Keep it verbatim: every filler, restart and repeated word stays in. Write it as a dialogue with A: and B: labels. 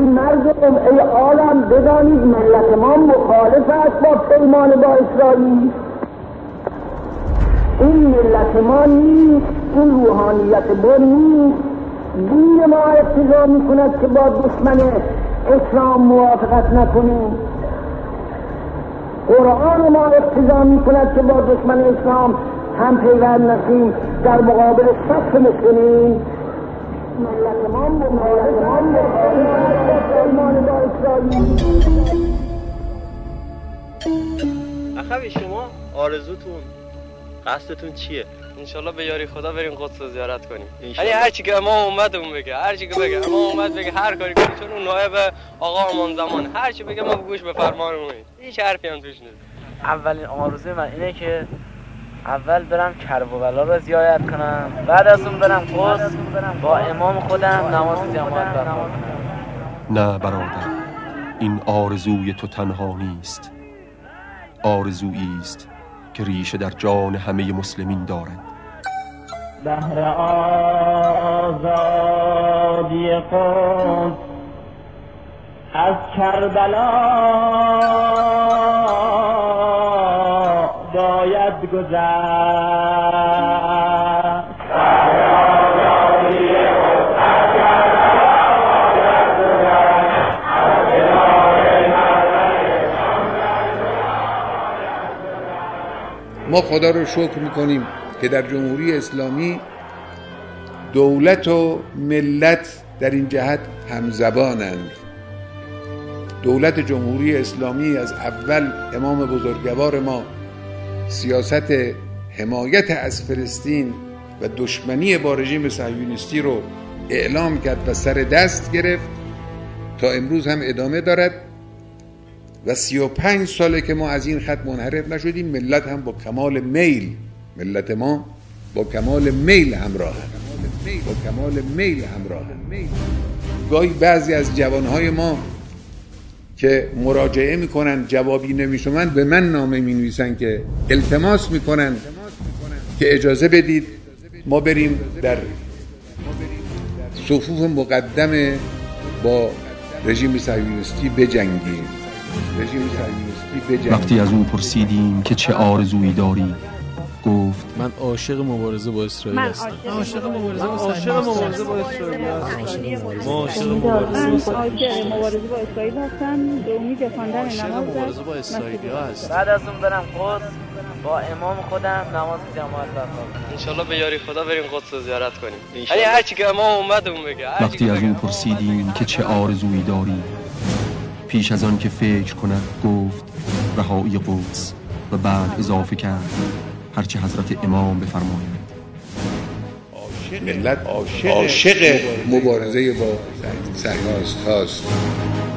A: مردم ای عالم بدانید ملت ما مخالف است با پیمان با اسرائیل. این ملت ما نیست، این روحانیت ما نیست. دین ما اقتضا میکند که با دشمن اسلام موافقت نکنیم. قرآن ما اقتضا میکند که با دشمن اسلام هم پیوند نشیم در مقابل صف مسلمین. ملت ما مخالف با پیمان با اسرائیل.
B: اخوی شما آرزوتون قصدتون چیه؟
C: انشالله به یاری خدا بریم قدس رو زیارت کنیم. یعنی هر چی که امام اومد اون بگه، هر چی که بگه امام اومد بگه، هر کاری کنیم، چون اون نایب آقا امان زمان هر چی بگه ما گوش به فرمانمون. هیچ حرفی هم توش نیست.
D: اولین آرزوی من اینه که اول برم کربلا رو زیارت کنم، بعد از اون برم قدس با امام خودم نماز جماعت بخونم.
E: نه برادر، این آرزوی تو تنها نیست. آرزویی است که ریشه در جان همه مسلمین دارد.
F: بهر آزادی قدس از کربلا باید گذشت.
G: ما خدا رو شکر میکنیم که در جمهوری اسلامی دولت و ملت در این جهت همزبانند. دولت جمهوری اسلامی از اول امام بزرگوار ما سیاست حمایت از فلسطین و دشمنی با رژیم صهیونیستی رو اعلام کرد و سر دست گرفت تا امروز هم ادامه دارد و سی و پنج ساله که ما از این خط منحرف نشدیم. ملت هم با کمال میل ملت ما با کمال میل همراه با کمال میل همراه گاهی بعضی از جوانهای ما که مراجعه میکنن جوابی نمیشوند به من نامه مینویسن که التماس میکنن که اجازه بدید ما بریم در صفوف مقدم با رژیم صهیونیستی بجنگیم. رژیم صهیونیستی بجنگیم.
E: وقتی از او پرسیدیم که چه آرزویی داری، گفت
H: من عاشق مبارزه با اسرائیل هستم.
I: من عاشق مبارزه با عاشق مبارزه با اسرائیل هستم.
H: ما عاشق مبارزه
I: با اسرائیل هستم. دومی دفاندن نماز
H: مبارزه با اسرائیل هست.
D: بعد از اون برم قدس با امام خودم نماز جماعت بخونم.
C: انشالله به یاری خدا بریم قدس رو زیارت کنیم. یعنی هر چی که امام اومد اون بگه.
E: وقتی از او پرسیدیم که چه آرزویی داری، پیش از آن که فکر کند گفت رهایی قدس و بعد اضافه کرد هرچه حضرت امام بفرمایند.
G: ملت عاشق مبارزه با صهیونیست هاست.